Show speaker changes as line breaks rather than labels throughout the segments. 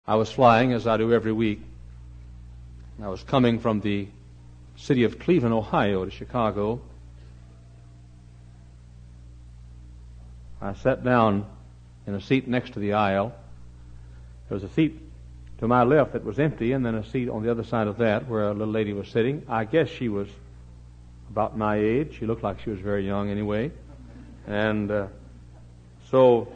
I was flying, as I do every week. I was coming from the city of Cleveland, Ohio, to Chicago. I sat down in a seat next to the aisle. There was a seat to my left that was empty, and then a seat on the other side of that where a little lady was sitting. I guess she was about my age. She looked like she was very young anyway. And so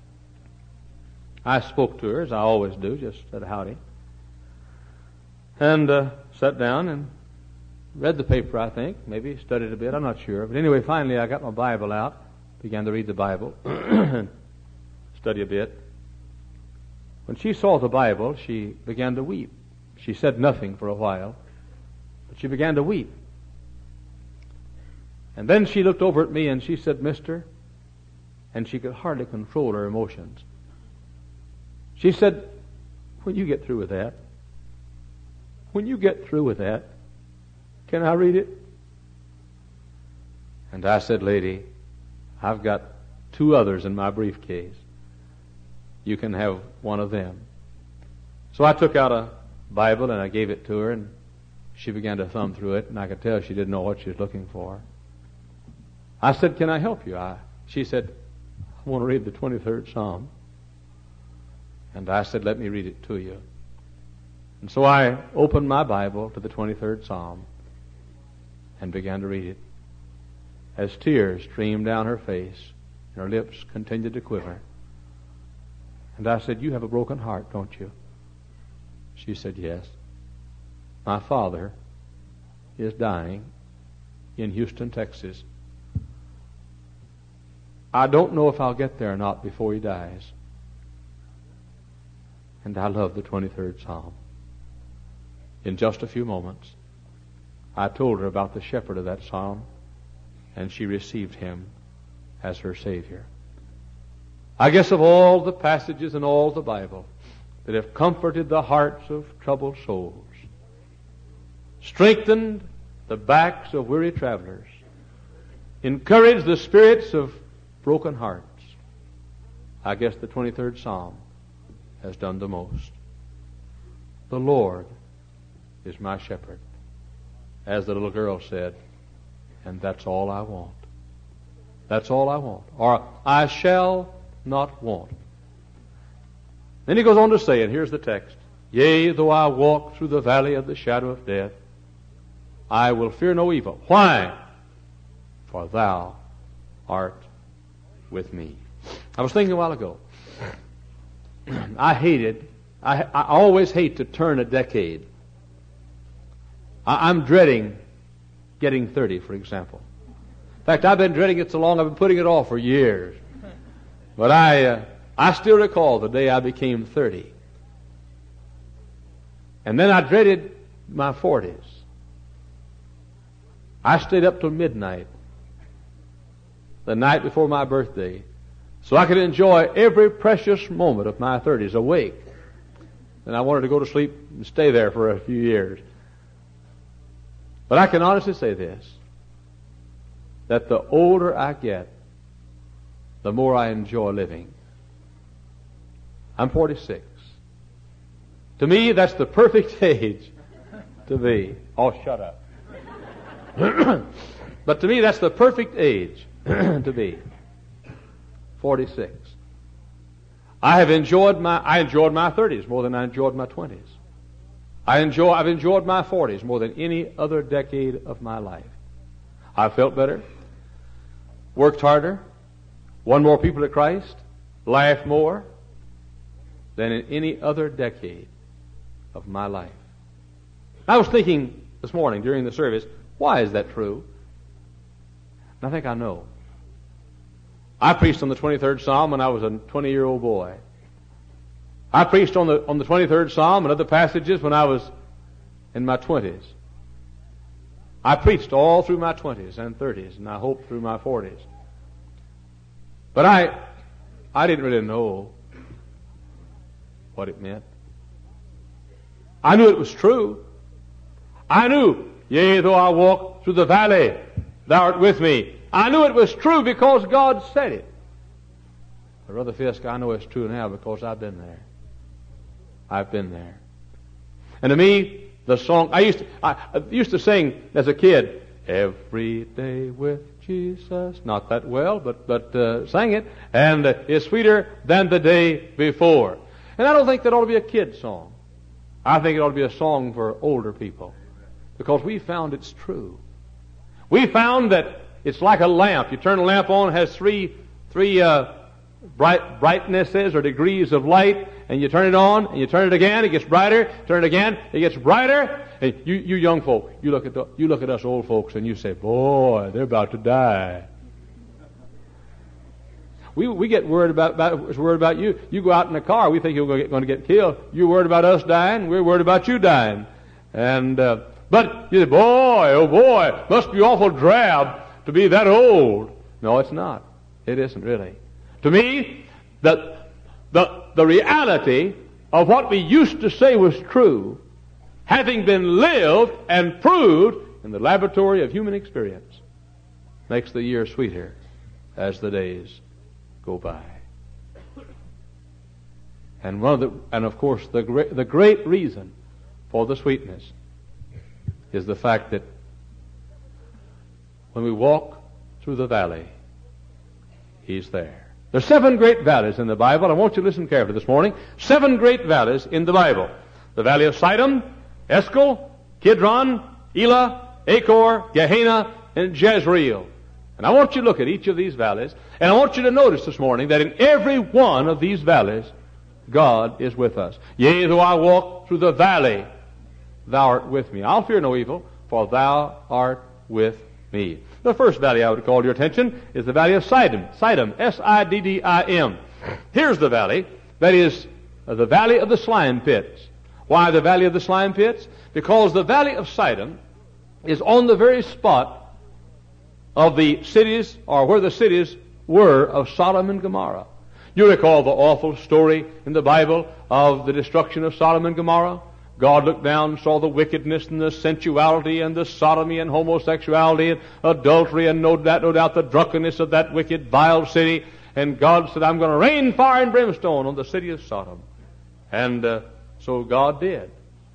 I spoke to her, as I always do, just said howdy. And sat down and read the paper, I think. Maybe studied a bit, I'm not sure. But anyway, finally I got my Bible out, began to read the Bible, study a bit. When she saw the Bible, she began to weep. She said nothing for a while, but she began to weep. And then she looked over at me and she said, "Mister," and she could hardly control her emotions. She said, "When you get through with that, can I read it?" And I said, "Lady, I've got 2 others in my briefcase. You can have one of them." So I took out a Bible and I gave it to her, and she began to thumb through it, and I could tell she didn't know what she was looking for. I said, "Can I help you?" She said, "I want to read the 23rd Psalm." And I said, "Let me read it to you." And so I opened my Bible to the 23rd Psalm and began to read it. As tears streamed down her face and her lips continued to quiver. And I said, "You have a broken heart, don't you?" She said, "Yes. My father is dying in Houston, Texas. I don't know if I'll get there or not before he dies. And I love the 23rd Psalm." In just a few moments, I told her about the shepherd of that psalm, and she received him as her Savior. I guess of all the passages in all the Bible that have comforted the hearts of troubled souls, strengthened the backs of weary travelers, encouraged the spirits of broken hearts, I guess the 23rd Psalm has done the most. The Lord is my shepherd, as the little girl said, and that's all I want. That's all I want. Or I shall not want. Then he goes on to say, and here's the text, "Yea, though I walk through the valley of the shadow of death, I will fear no evil." Why? For thou art with me. I was thinking a while ago, I always hate to turn a decade. I'm dreading getting 30, for example. In fact, I've been dreading it so long I've been putting it off for years. But I still recall the day I became 30. And then I dreaded my 40s. I stayed up till midnight the night before my birthday so I could enjoy every precious moment of my 30s awake. And I wanted to go to sleep and stay there for a few years. But I can honestly say this, that the older I get, the more I enjoy living. I'm 46. To me, that's the perfect age to be. Oh, shut up. But to me, that's the perfect age to be. 46. I enjoyed my 30s more than I enjoyed my 20s. I've enjoyed my 40s more than any other decade of my life. I felt better, worked harder, won more people to Christ, laughed more than in any other decade of my life. I was thinking this morning during the service, why is that true? And I think I know. I preached on the 23rd Psalm when I was a 20-year-old boy. I preached on the 23rd Psalm and other passages when I was in my 20s. I preached all through my 20s and 30s, and I hope through my 40s. But I didn't really know what it meant. I knew it was true. I knew, "Yea, though I walk through the valley, thou art with me." I knew it was true because God said it. But Brother Fisk, I know it's true now because I've been there. I've been there. And to me, the song, I used to sing as a kid, every day with Jesus, not that well, but sang it, and is sweeter than the day before. And I don't think that ought to be a kid song. I think it ought to be a song for older people, because we found it's true. We found that it's like a lamp. You turn a lamp on, it has three brightnesses or degrees of light, and you turn it on, and you turn it again, it gets brighter. Turn it again, it gets brighter. And you young folk, you look at us old folks, and you say, "Boy, they're about to die." We get worried about you. You go out in a car, we think you're going to get killed. You're worried about us dying. We're worried about you dying. And but you say, "Boy, oh boy, must be awful drab to be that old." No, it's not. It isn't really. To me, the reality of what we used to say was true, having been lived and proved in the laboratory of human experience, makes the year sweeter as the days go by. And of course, the great reason for the sweetness is the fact that when we walk through the valley, He's there. There's 7 great valleys in the Bible. I want you to listen carefully this morning. 7 great valleys in the Bible. The valley of Sidon, Eskel, Kidron, Elah, Achor, Gehenna, and Jezreel. And I want you to look at each of these valleys, and I want you to notice this morning that in every one of these valleys, God is with us. Yea, though I walk through the valley, thou art with me. I'll fear no evil, for thou art with me. The first valley I would call your attention is the valley of Siddim. Siddim, S-I-D-D-I-M. Here's the valley. That is the valley of the slime pits. Why the valley of the slime pits? Because the valley of Siddim is on the very spot of the cities, or where the cities were, of Sodom and Gomorrah. You recall the awful story in the Bible of the destruction of Sodom and Gomorrah? God looked down and saw the wickedness and the sensuality and the sodomy and homosexuality and adultery and no doubt the drunkenness of that wicked, vile city. And God said, "I'm going to rain fire and brimstone on the city of Sodom." And so God did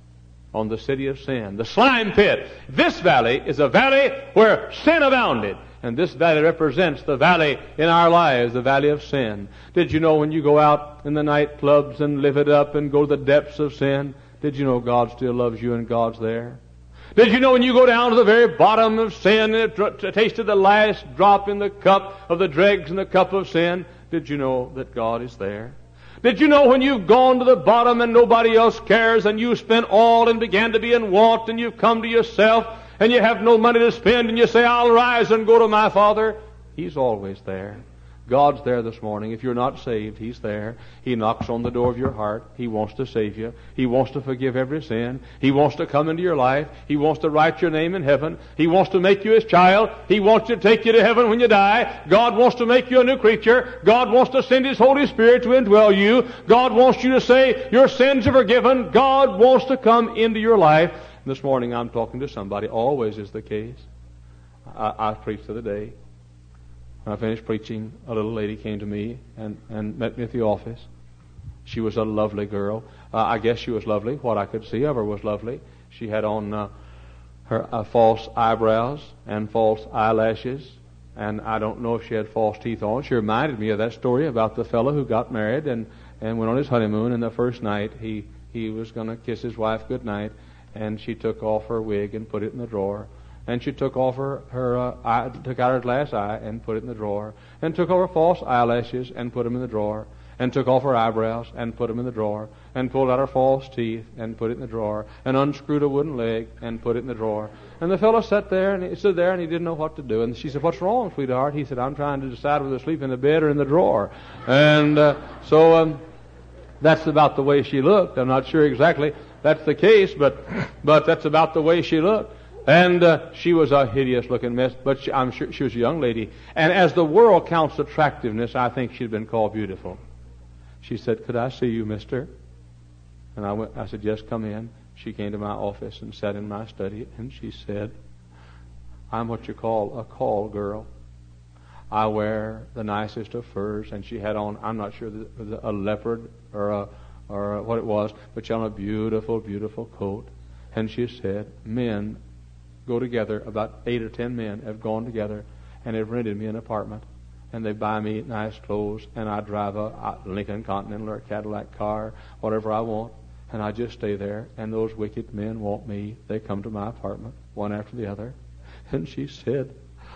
on the city of sin, the slime pit. This valley is a valley where sin abounded. And this valley represents the valley in our lives, the valley of sin. Did you know when you go out in the nightclubs and live it up and go to the depths of sin, did you know God still loves you and God's there? Did you know when you go down to the very bottom of sin and tasted the last drop in the cup of the dregs in the cup of sin, did you know that God is there? Did you know when you've gone to the bottom and nobody else cares and you spent all and began to be in want and you've come to yourself and you have no money to spend and you say, "I'll rise and go to my Father"? He's always there. God's there this morning. If you're not saved, He's there. He knocks on the door of your heart. He wants to save you. He wants to forgive every sin. He wants to come into your life. He wants to write your name in heaven. He wants to make you His child. He wants to take you to heaven when you die. God wants to make you a new creature. God wants to send His Holy Spirit to indwell you. God wants you to say your sins are forgiven. God wants to come into your life. This morning I'm talking to somebody. Always is the case. I preached the other day. When I finished preaching, a little lady came to me and met me at the office. She was a lovely girl. I guess she was lovely. What I could see of her was lovely. She had on her false eyebrows and false eyelashes, and I don't know if she had false teeth on. She reminded me of that story about the fellow who got married and went on his honeymoon, and the first night he was going to kiss his wife good night, and she took off her wig and put it in the drawer. And she took off took out her glass eye and put it in the drawer, and took off her false eyelashes and put them in the drawer, and took off her eyebrows and put them in the drawer, and pulled out her false teeth and put it in the drawer, and unscrewed a wooden leg and put it in the drawer. And the fellow sat there and he didn't know what to do. And she said, "What's wrong, sweetheart?" He said, "I'm trying to decide whether to sleep in the bed or in the drawer." And so that's about the way she looked. I'm not sure exactly that's the case, but that's about the way she looked. And she was a hideous-looking mess, but I'm sure she was a young lady. And as the world counts attractiveness, I think she'd been called beautiful. She said, "Could I see you, mister?" And I said, "Yes, come in." She came to my office and sat in my study, and she said, "I'm what you call a call girl. I wear the nicest of furs," and she had on, I'm not sure, a leopard or or what it was, but she had on a beautiful, beautiful coat. And she said, men go together, about 8 or 10 men have gone together, and they've rented me an apartment. And they buy me nice clothes, and I drive a Lincoln Continental or a Cadillac car, whatever I want, and I just stay there. And those wicked men want me. They come to my apartment, one after the other. And she said,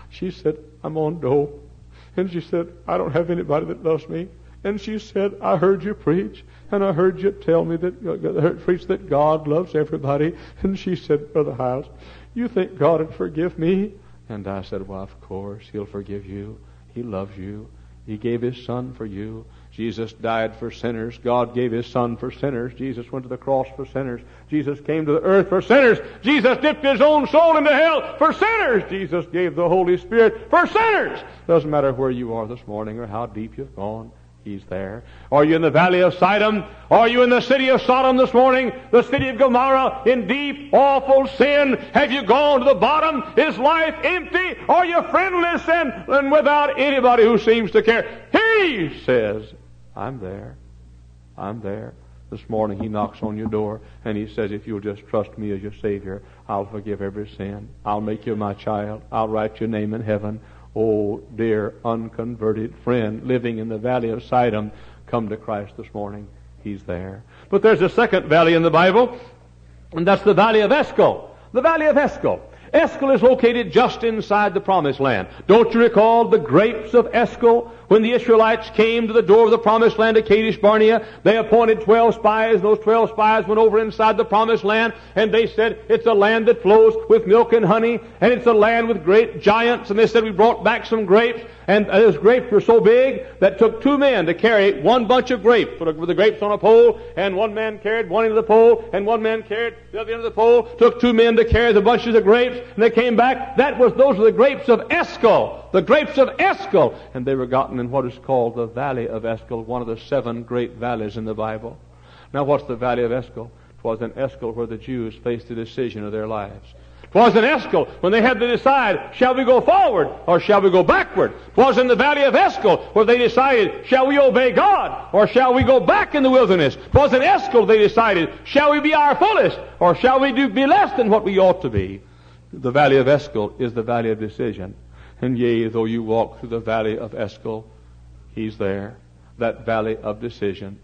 I'm on dope. And she said, I don't have anybody that loves me. And she said, I heard you preach, and I heard you tell me preach that God loves everybody. And she said, Brother Hiles, you think God would forgive me? And I said, well, of course, He'll forgive you. He loves you. He gave His Son for you. Jesus died for sinners. God gave His Son for sinners. Jesus went to the cross for sinners. Jesus came to the earth for sinners. Jesus dipped His own soul into hell for sinners. Jesus gave the Holy Spirit for sinners. Doesn't matter where you are this morning or how deep you've gone. He's there. Are you in the valley of Sidon? Are you in the city of Sodom this morning? The city of Gomorrah in deep, awful sin? Have you gone to the bottom? Is life empty? Are you friendless and without anybody who seems to care? He says, I'm there. I'm there. This morning He knocks on your door and He says, if you'll just trust me as your Savior, I'll forgive every sin. I'll make you my child. I'll write your name in heaven. Oh, dear unconverted friend living in the valley of Sidon, come to Christ this morning. He's there. But there's a second valley in the Bible, and that's the valley of Eshcol. The valley of Eshcol. Eshcol is located just inside the Promised Land. Don't you recall the grapes of Eshcol? When the Israelites came to the door of the Promised Land at Kadesh Barnea, they appointed 12 spies. Those 12 spies went over inside the Promised Land, and they said, it's a land that flows with milk and honey, and it's a land with great giants. And they said, we brought back some grapes, and those grapes were so big that it took 2 men to carry one bunch of grapes, with the grapes on a pole, and one man carried one end of the pole, and one man carried the other end of the pole. Took 2 men to carry the bunches of grapes, and they came back. Those were the grapes of Eshcol. The grapes of Eshcol. And they were gotten in what is called the Valley of Eshcol, one of the 7 great valleys in the Bible. Now, what's the Valley of Eshcol? It was in Eshcol where the Jews faced the decision of their lives. It was in Eshcol when they had to decide, shall we go forward or shall we go backward? It was in the Valley of Eshcol where they decided, shall we obey God or shall we go back in the wilderness? It was in Eshcol they decided, shall we be our fullest or shall we be less than what we ought to be? The Valley of Eshcol is the valley of decision. And yea, though you walk through the valley of Eshcol, He's there. That valley of decision.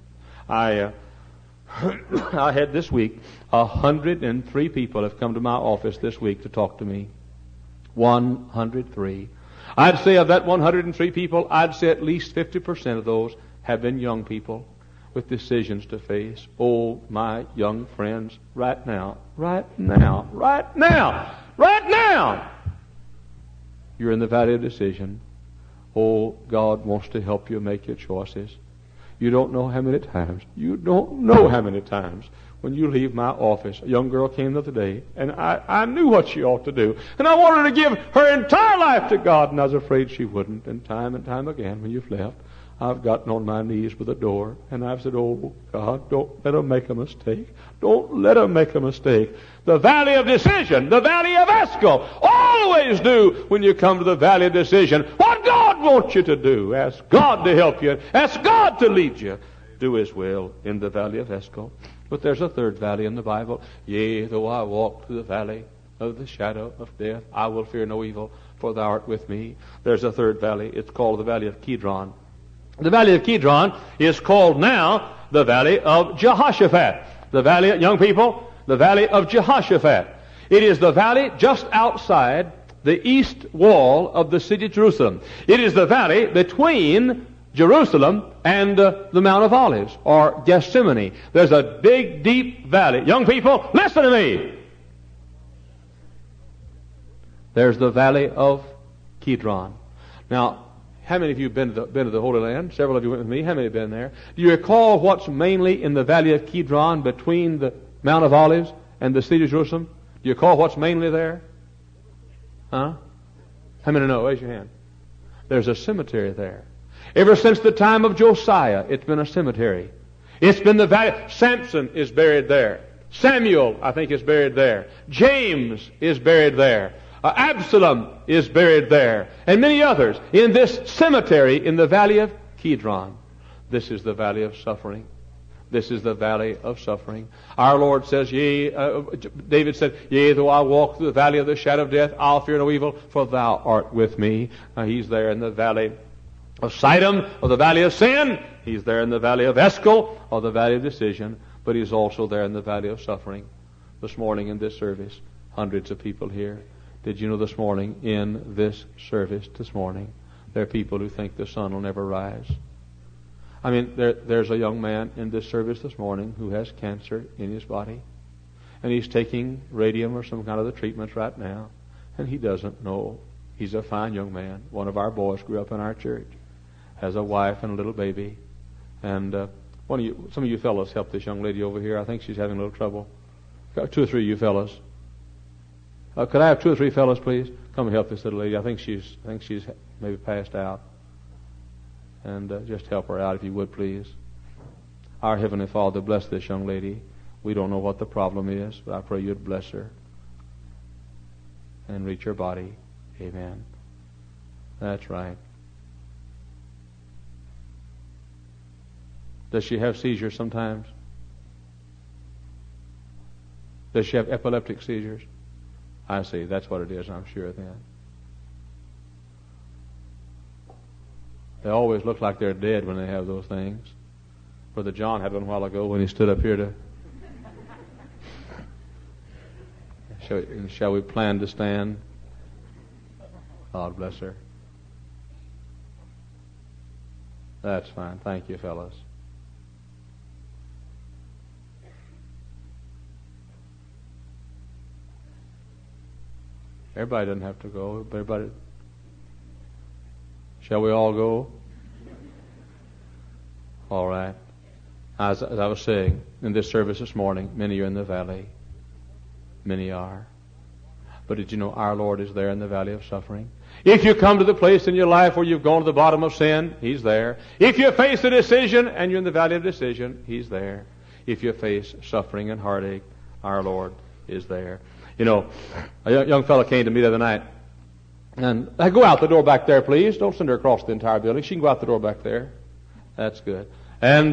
I had this week, 103 people have come to my office this week to talk to me. 103. I'd say of that 103 people, I'd say at least 50% of those have been young people with decisions to face. Oh, my young friends, right now, you're in the valley of decision. Oh, God wants to help you make your choices. You don't know how many times when you leave my office. A young girl came the other day, and I knew what she ought to do. And I wanted to give her entire life to God, and I was afraid she wouldn't. And time again, when you've left, I've gotten on my knees with the door, and I've said, oh, God, don't let her make a mistake. Don't let her make a mistake. The valley of decision, the valley of Eshcol. Always do when you come to the valley of decision what God wants you to do. Ask God to help you. Ask God to lead you. Do His will in the valley of Eshcol. But there's a third valley in the Bible. Yea, though I walk through the valley of the shadow of death, I will fear no evil, for Thou art with me. There's a third valley. It's called the valley of Kidron. The valley of Kidron is called now the valley of Jehoshaphat. The valley, young people, the valley of Jehoshaphat. It is the valley just outside the east wall of the city of Jerusalem. It is the valley between Jerusalem and the Mount of Olives, or Gethsemane. There's a big, deep valley. Young people, listen to me. There's the valley of Kidron. Now, how many of you have been to the Holy Land? Several of you went with me. How many have been there? Do you recall what's mainly in the valley of Kidron between the Mount of Olives and the city of Jerusalem? Do you recall what's mainly there? Huh? How many know? Raise your hand. There's a cemetery there. Ever since the time of Josiah, it's been a cemetery. It's been the valley. Samson is buried there. Samuel, I think, is buried there. James is buried there. Absalom is buried there, and many others in this cemetery in the valley of Kidron. This is the valley of suffering. This is the valley of suffering. Our Lord says, David said, yea, though I walk through the valley of the shadow of death, I'll fear no evil, for thou art with me. He's there in the valley of Sidon, or the valley of sin. He's there in the valley of Eskel, or the valley of decision. But He's also there in the valley of suffering. This morning in this service, hundreds of people here. Did you know this morning, in this service this morning, there are people who think the sun will never rise? I mean, there's a young man in this service this morning who has cancer in his body. And he's taking radium or some kind of the treatments right now. And he doesn't know. He's a fine young man. One of our boys grew up in our church. Has a wife and a little baby. And some of you fellows help this young lady over here. I think she's having a little trouble. Got 2 or 3 of you fellows. Could I have 2 or 3 fellows, please? Come and help this little lady. I think she's maybe passed out. And just help her out if you would, please. Our Heavenly Father, bless this young lady. We don't know what the problem is, but I pray you'd bless her and reach her body. Amen. That's right. Does she have seizures sometimes? Does she have epileptic seizures? I see. That's what it is, I'm sure then. They always look like they're dead when they have those things. Brother John had one a while ago when he stood up here to... Shall we plan to stand? God bless her. That's fine. Thank you, fellas. Everybody doesn't have to go. Everybody... Shall we all go? All right. As I was saying, in this service this morning, many are in the valley. Many are. But did you know our Lord is there in the valley of suffering? If you come to the place in your life where you've gone to the bottom of sin, He's there. If you face a decision and you're in the valley of decision, He's there. If you face suffering and heartache, our Lord is there. You know, a young fellow came to me the other night. And go out the door back there, please. Don't send her across the entire building. She can go out the door back there. That's good. And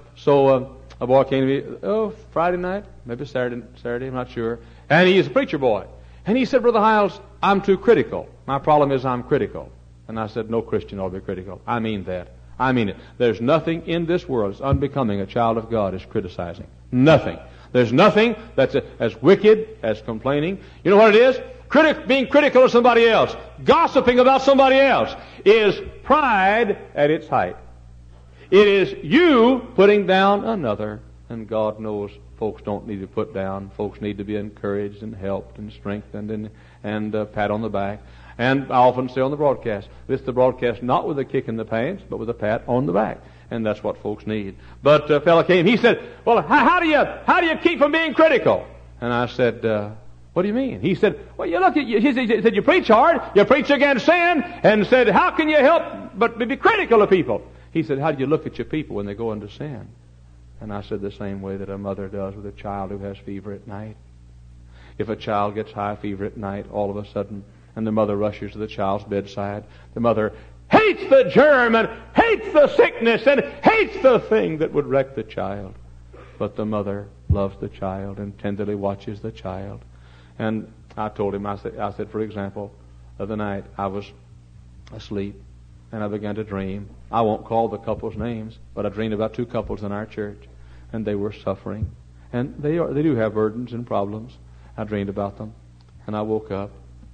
so a boy came to me, Friday night, maybe Saturday, I'm not sure. And he's a preacher boy. And he said, Brother Hiles, I'm too critical. My problem is I'm critical. And I said, no Christian ought to be critical. I mean that. I mean it. There's nothing in this world that's unbecoming a child of God is criticizing. Nothing. There's nothing that's as wicked as complaining. You know what it is? Being critical of somebody else, gossiping about somebody else, is pride at its height. It is you putting down another. And God knows folks don't need to put down. Folks need to be encouraged and helped and strengthened and pat on the back. And I often say on the broadcast, this is the broadcast not with a kick in the pants, but with a pat on the back. And that's what folks need. But a fellow came, he said, well, how do you keep from being critical? And I said, what do you mean? He said, well, you look at you. He said, you preach hard, you preach against sin, and said, how can you help but be critical of people? He said, how do you look at your people when they go into sin? And I said, the same way that a mother does with a child who has fever at night. If a child gets high fever at night, all of a sudden, and the mother rushes to the child's bedside, the mother hates the germ and hates the sickness and hates the thing that would wreck the child. But the mother loves the child and tenderly watches the child. And I told him, I said, for example, the other night I was asleep and I began to dream. I won't call the couples' names, but I dreamed about 2 couples in our church, and they were suffering. And they do have burdens and problems. I dreamed about them, and I woke up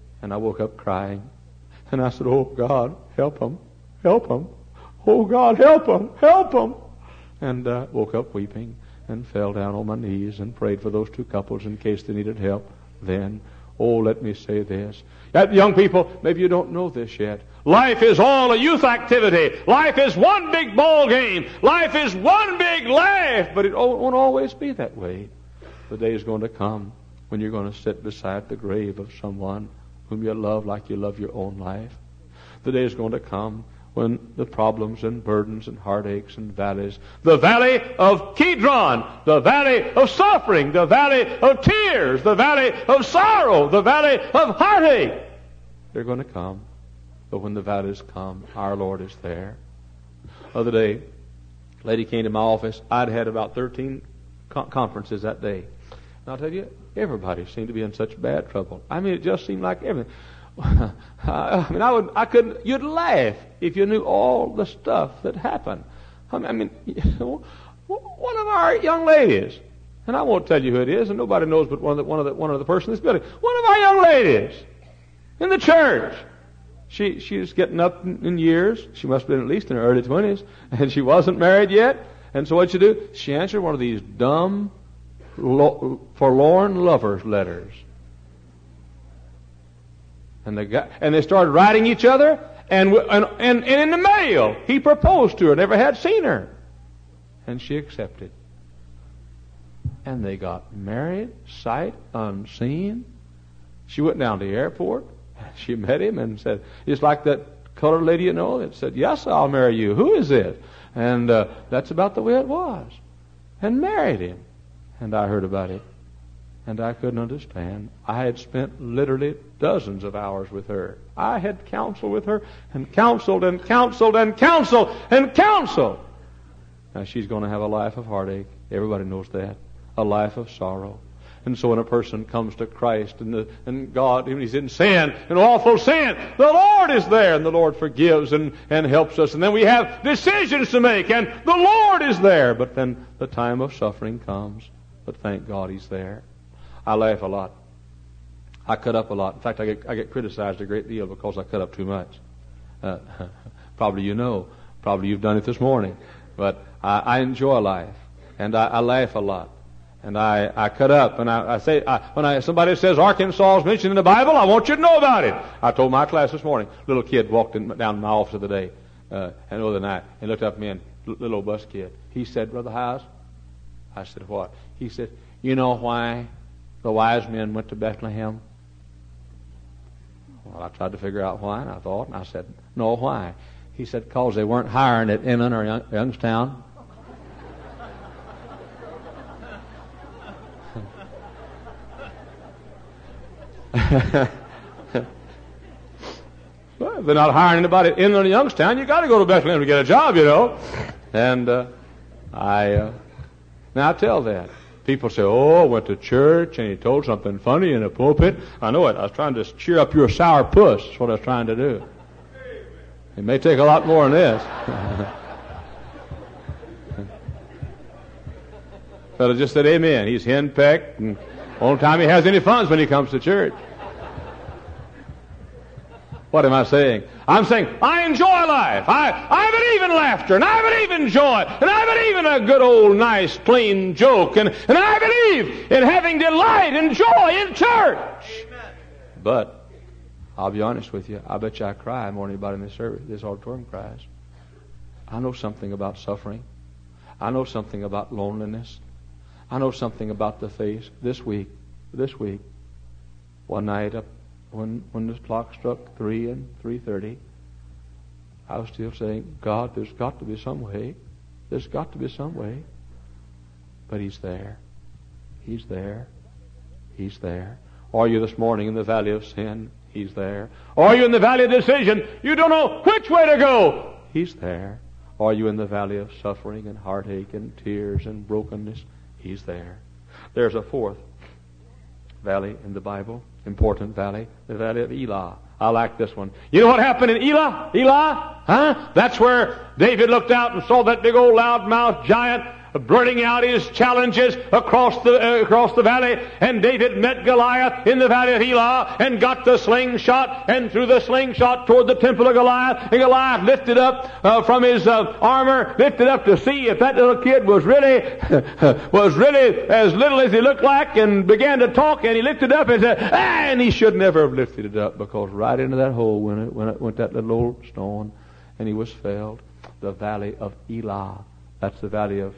crying. And I said, oh God, help them, help them. Oh God, help them, help them. And woke up weeping and fell down on my knees and prayed for those 2 couples in case they needed help. Then, let me say this. Young people, maybe you don't know this yet. Life is all a youth activity. Life is one big ball game. Life is one big laugh. But it won't always be that way. The day is going to come when you're going to sit beside the grave of someone whom you love like you love your own life. The day is going to come when the problems and burdens and heartaches and valleys, the valley of Kidron, the valley of suffering, the valley of tears, the valley of sorrow, the valley of heartache, they're going to come. But when the valleys come, our Lord is there. The other day, Lady came to my office. I'd had about 13 conferences that day. And I'll tell you, everybody seemed to be in such bad trouble. I mean, it just seemed like everything. I couldn't, you'd laugh if you knew all the stuff that happened. I mean, one of our young ladies, and I won't tell you who it is, and nobody knows but one of the person in this building. One of our young ladies in the church. She's getting up in years. She must have been at least in her early 20s, and she wasn't married yet. And so what'd she do? She answered one of these dumb, forlorn lovers' letters. And they started writing each other, and in the mail, he proposed to her. Never had seen her, and she accepted. And they got married, sight unseen. She went down to the airport. She met him and said, it's like that colored lady you know that said, yes, I'll marry you. Who is it? And that's about the way it was. And married him. And I heard about it. And I couldn't understand. I had spent literally dozens of hours with her. I had counseled with her and counseled and counseled and counseled and counseled. Now she's going to have a life of heartache. Everybody knows that. A life of sorrow. And so when a person comes to Christ and God, when he's in sin, an awful sin, the Lord is there, and the Lord forgives and helps us. And then we have decisions to make, and the Lord is there. But then the time of suffering comes. But thank God He's there. I laugh a lot. I cut up a lot. In fact, I get criticized a great deal because I cut up too much. Probably you know. Probably you've done it this morning. But I enjoy life, and I laugh a lot. And I cut up, and I say, when somebody says Arkansas is mentioned in the Bible, I want you to know about it. I told my class this morning, little kid walked down my office the other day, and the other night, and looked up at me, and little old bus kid. He said, Brother Howes, I said, what? He said, you know why the wise men went to Bethlehem? Well, I tried to figure out why, and I said, no, why? He said, because they weren't hiring at Inland or Youngstown. Well, if they're not hiring anybody in Inland or Youngstown, you got to go to Bethlehem to get a job, you know. And now I tell that. People say, oh, I went to church and he told something funny in a pulpit. I know it. I was trying to cheer up your sour puss. That's what I was trying to do. It may take a lot more than this. Fellow just said amen. He's henpecked, and only time he has any funds when he comes to church. What am I saying? I'm saying I enjoy life. I believe in laughter, and I believe in joy, and I believe in a good old nice clean joke, and I believe in having delight and joy in church. Amen. But I'll be honest with you, I bet you I cry more than anybody in this service, this auditorium cries. I know something about suffering. I know something about loneliness. I know something about the face. This week, one night up when the clock struck 3 and 3:30, I was still saying, God, there's got to be some way. There's got to be some way. But He's there. He's there. He's there. Are you this morning in the valley of sin? He's there. Are you in the valley of decision? You don't know which way to go. He's there. Are you in the valley of suffering and heartache and tears and brokenness? He's there. There's a fourth valley in the Bible, important valley, the valley of Elah. I like this one. You know what happened in Elah? Huh? That's where David looked out and saw that big old loudmouth giant blurting out his challenges across the valley, and David met Goliath in the valley of Elah and got the slingshot and threw the slingshot toward the temple of Goliath, and Goliath lifted up from his armor, lifted up to see if that little kid was really as little as he looked like, and began to talk, and he lifted up and said, and he should never have lifted it up, because right into that hole went that little old stone, and he was felled. The valley of Elah. That's the valley of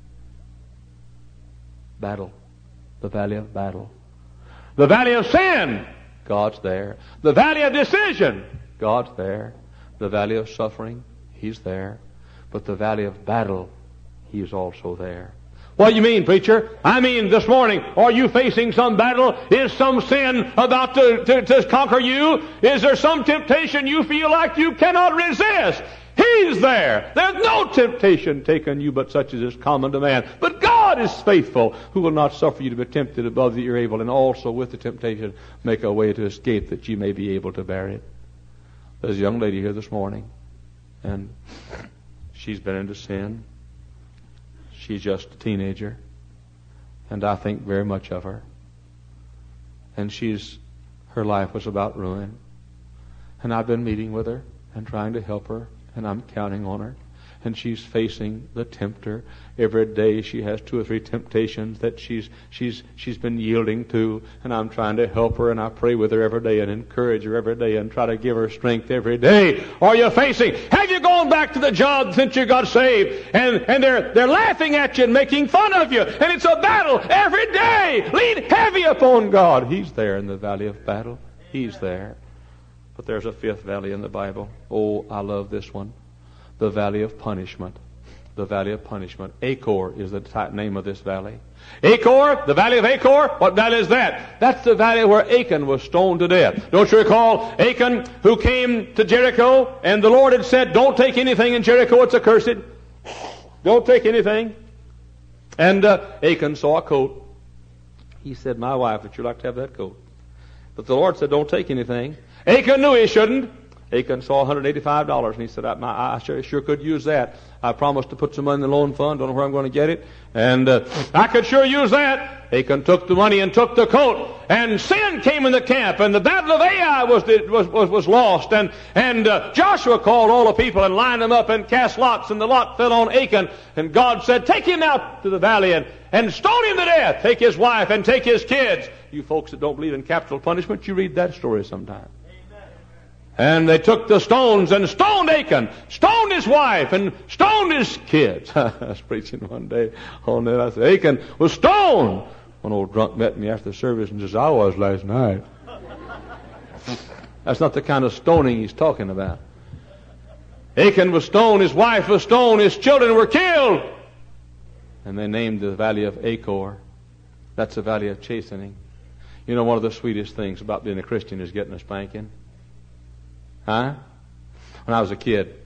battle. The valley of battle. The valley of sin, God's there. The valley of decision, God's there. The valley of suffering, He's there. But the valley of battle, He is also there. What do you mean, preacher? I mean, this morning, are you facing some battle? Is some sin about to conquer you? Is there some temptation you feel like you cannot resist? He's there. There's no temptation taken you but such as is common to man. But God is faithful, who will not suffer you to be tempted above that you're able, and also with the temptation make a way to escape that you may be able to bear it. There's a young lady here this morning, and she's been into sin. She's just a teenager, and I think very much of her. And her life was about ruin. And I've been meeting with her and trying to help her, and I'm counting on her. And she's facing the tempter. Every day she has 2 or 3 temptations that she's been yielding to, and I'm trying to help her, and I pray with her every day and encourage her every day and try to give her strength every day. Are you facing? Have you gone back to the job since you got saved? And they're laughing at you and making fun of you, and it's a battle every day. Lean heavy upon God. He's there in the valley of battle. He's there. But there's a 5th valley in the Bible. Oh, I love this one. The valley of punishment. The valley of punishment. Achor is the name of this valley. Achor, the valley of Achor, what valley is that? That's the valley where Achan was stoned to death. Don't you recall Achan who came to Jericho, and the Lord had said, don't take anything in Jericho, it's accursed. Don't take anything. And Achan saw a coat. He said, my wife, would you like to have that coat? But the Lord said, don't take anything. Achan knew he shouldn't. Achan saw $185, and he said, I sure could use that. I promised to put some money in the loan fund. Don't know where I'm going to get it. And I could sure use that. Achan took the money and took the coat. And sin came in the camp, and the battle of Ai was lost. And Joshua called all the people and lined them up and cast lots, and the lot fell on Achan. And God said, take him out to the valley and stone him to death. Take his wife and take his kids. You folks that don't believe in capital punishment, you read that story sometime. And they took the stones and stoned Achan, stoned his wife, and stoned his kids. I was preaching one day on that. I said, Achan was stoned. One old drunk met me after the service and says, I was last night. That's not the kind of stoning he's talking about. Achan was stoned, his wife was stoned, his children were killed. And they named the valley of Achor. That's the valley of chastening. You know, one of the sweetest things about being a Christian is getting a spanking. Huh? When I was a kid,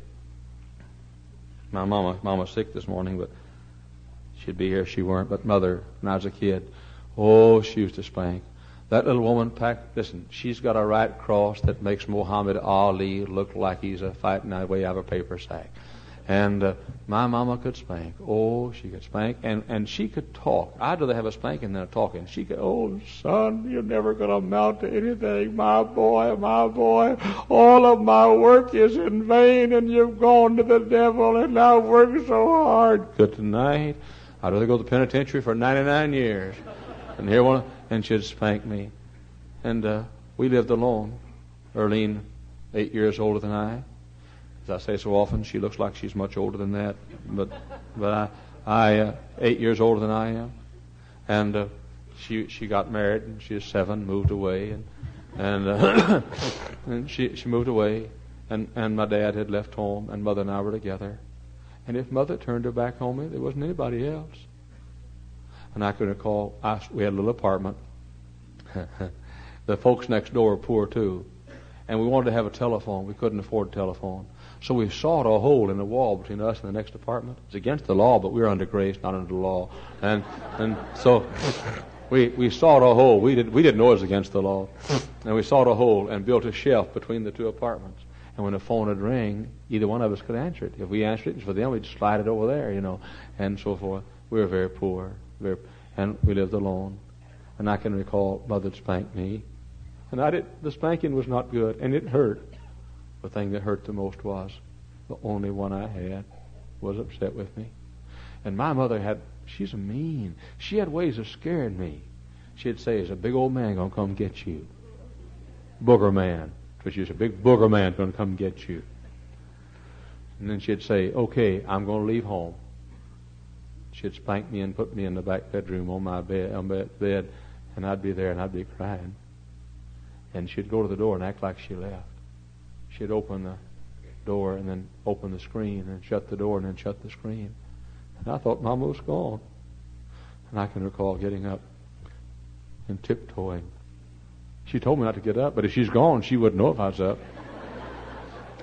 my mama was sick this morning, but she'd be here if she weren't. But mother, when I was a kid, oh, she used to spank. That little woman listen, she's got a right cross that makes Muhammad Ali look like he's fighting that way out of a paper sack. And my mama could spank. Oh, she could spank. And she could talk. I'd rather have a spanking than a talking. She could, oh, son, you're never going to amount to anything. My boy. All of my work is in vain, and you've gone to the devil, and I worked so hard. Good night. I'd rather go to the penitentiary for 99 years. And here one, and she'd spank me. And we lived alone. Erlene, 8 years older than I. As I say so often, she looks like she's much older than that, but I 8 years older than I am, and she got married, and she was 7, moved away, and and she moved away, and my dad had left home, and mother and I were together, and if mother turned her back on me, there wasn't anybody else, and I can recall we had a little apartment. The folks next door were poor too, and we wanted to have a telephone. We couldn't afford a telephone. So we sawed a hole in the wall between us and the next apartment. It's against the law, but we were under grace, not under the law. And so we sawed a hole. We didn't know it was against the law. And we sawed a hole and built a shelf between the 2 apartments. And when the phone would ring, either one of us could answer it. If we answered it for them, we'd slide it over there, and so forth. We were very poor, and we lived alone. And I can recall mother spanked me. And the spanking was not good, and it hurt. The thing that hurt the most was the only one I had was upset with me. And my mother she's mean. She had ways of scaring me. She'd say, is a big old man going to come get you? Booger man. So she's a big booger man going to come get you. And then she'd say, okay, I'm going to leave home. She'd spank me and put me in the back bedroom on my bed, and I'd be there and I'd be crying. And she'd go to the door and act like she left. She'd open the door and then open the screen and shut the door and then shut the screen. And I thought Mama was gone. And I can recall getting up and tiptoeing. She told me not to get up, but if she's gone, she wouldn't know if I was up. And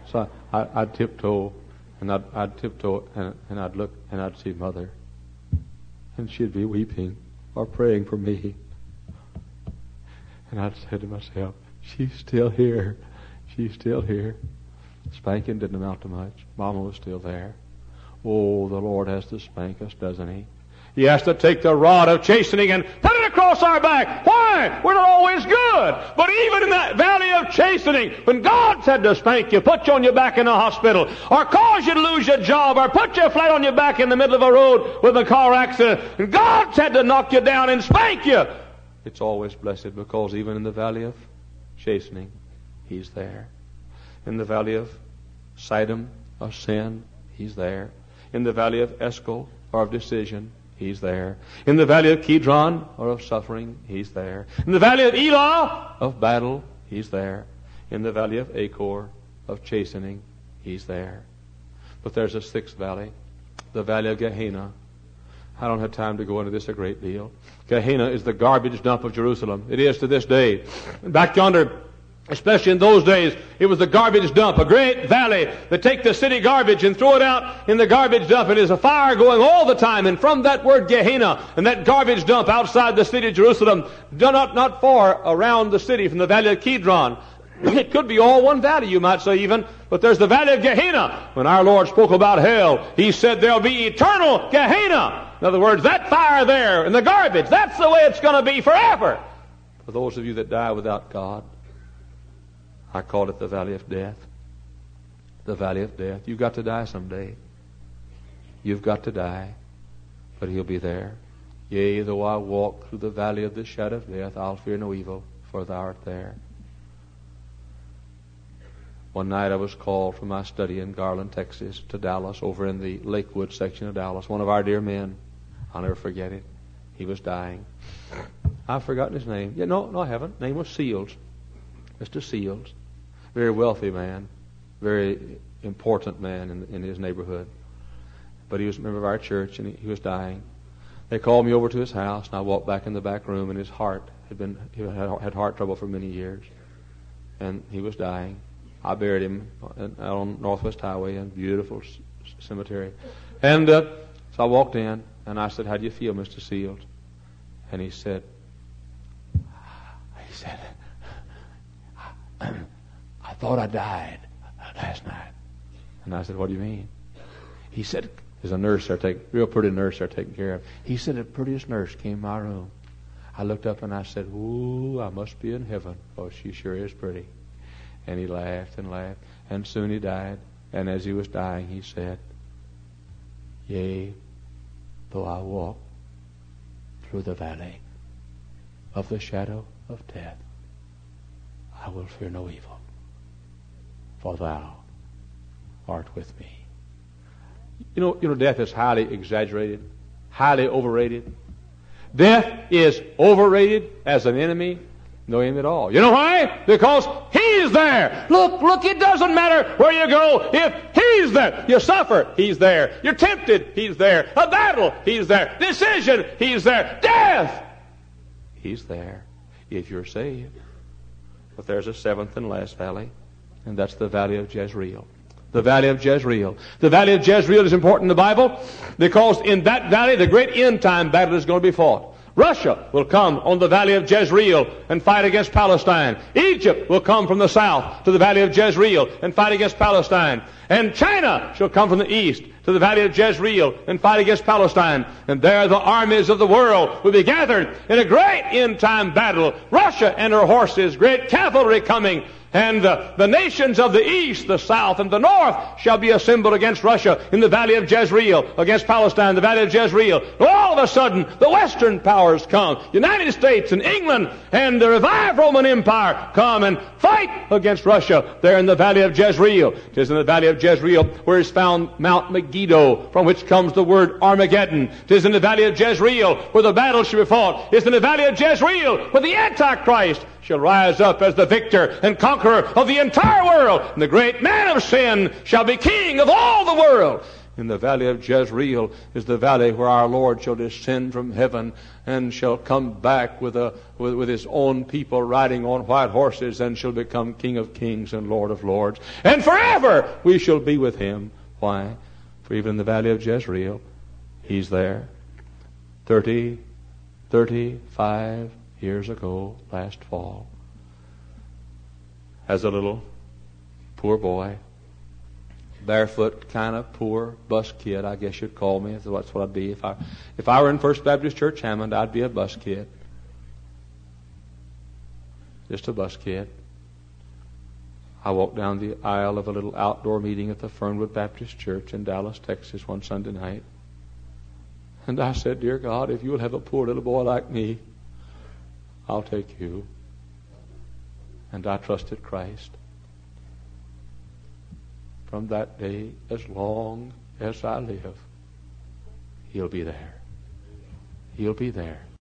So I'd tiptoe, and I'd tiptoe, and I'd look, and I'd see Mother. And she'd be weeping or praying for me. And I'd say to myself, she's still here. She's still here. Spanking didn't amount to much. Mama was still there. Oh, the Lord has to spank us, doesn't He? He has to take the rod of chastening and put it across our back. Why? We're not always good. But even in that valley of chastening, when God's had to spank you, put you on your back in a hospital, or cause you to lose your job, or put you flat on your back in the middle of a road with a car accident, and God's had to knock you down and spank you, it's always blessed, because even in the valley of chastening, He's there. In the valley of Sidon, of sin, He's there. In the valley of Eshcol, or of decision, He's there. In the valley of Kidron, or of suffering, He's there. In the valley of Elah, of battle, He's there. In the valley of Achor, of chastening, He's there. But there's a sixth valley, the valley of Gehenna. I don't have time to go into this a great deal. Gehenna is the garbage dump of Jerusalem. It is to this day. Back yonder, especially in those days, it was the garbage dump, a great valley. They take the city garbage and throw it out in the garbage dump. It is a fire going all the time. And from that word Gehenna and that garbage dump outside the city of Jerusalem, not far around the city from the valley of Kidron, it could be all one valley, you might say even, but there's the valley of Gehenna. When our Lord spoke about hell, He said there'll be eternal Gehenna. In other words, that fire there in the garbage, that's the way it's going to be forever. For those of you that die without God, I call it the valley of death. The valley of death. You've got to die someday. You've got to die, but He'll be there. Yea, though I walk through the valley of the shadow of death, I'll fear no evil, for Thou art there. One night I was called from my study in Garland, Texas, to Dallas, over in the Lakewood section of Dallas. One of our dear men, I'll never forget it. He was dying. I've forgotten his name. Yeah, no, I haven't. Name was Seals. Mr. Seals. Very wealthy man. Very important man in his neighborhood. But he was a member of our church, and he was dying. They called me over to his house, and I walked back in the back room, and his heart he had heart trouble for many years. And he was dying. I buried him out on Northwest Highway in a beautiful cemetery. And so I walked in, and I said, "How do you feel, Mr. Seals?" And he said, "I thought I died last night." And I said, "What do you mean?" He said, "There's a nurse there, real pretty nurse there taking care of." He said, "The prettiest nurse came in my room." I looked up and I said, "Ooh, I must be in heaven. Oh, she sure is pretty." And he laughed and laughed, and soon he died. And as he was dying, he said, "Yea, though I walk through the valley of the shadow of death, I will fear no evil, for Thou art with me." You know, death is highly exaggerated, highly overrated. Death is overrated as an enemy. No enemy at all. You know why? Because He's there. Look, it doesn't matter where you go. If He's there, you suffer, He's there. You're tempted, He's there. A battle, He's there. Decision, He's there. Death, He's there. If you're saved. But there's a seventh and last valley, and that's the valley of Jezreel. The valley of Jezreel. The valley of Jezreel is important in the Bible because in that valley the great end time battle is going to be fought. Russia will come on the valley of Jezreel and fight against Palestine. Egypt will come from the south to the valley of Jezreel and fight against Palestine. And China shall come from the east to the valley of Jezreel and fight against Palestine. And there the armies of the world will be gathered in a great end-time battle. Russia and her horses, great cavalry coming. And the nations of the east, the south, and the north shall be assembled against Russia in the valley of Jezreel, against Palestine, the valley of Jezreel. All of a sudden, the Western powers come. United States and England and the revived Roman Empire come and fight against Russia there in the valley of Jezreel. It is in the valley of Jezreel where is found Mount Megiddo, from which comes the word Armageddon. It is in the valley of Jezreel where the battle shall be fought. It is in the valley of Jezreel where the Antichrist shall rise up as the victor and conqueror of the entire world. And the great man of sin shall be king of all the world. In the valley of Jezreel is the valley where our Lord shall descend from heaven and shall come back with his own people riding on white horses, and shall become King of kings and Lord of lords. And forever we shall be with him. Why? For even in the valley of Jezreel, he's there. 35 years ago, last fall, as a little poor boy, barefoot, kind of poor bus kid, I guess you'd call me. That's what I'd be. If I were in First Baptist Church Hammond, I'd be a bus kid. Just a bus kid. I walked down the aisle of a little outdoor meeting at the Fernwood Baptist Church in Dallas, Texas, one Sunday night. And I said, "Dear God, if you'll have a poor little boy like me, I'll take you." And I trusted Christ. From that day, as long as I live, He'll be there. He'll be there.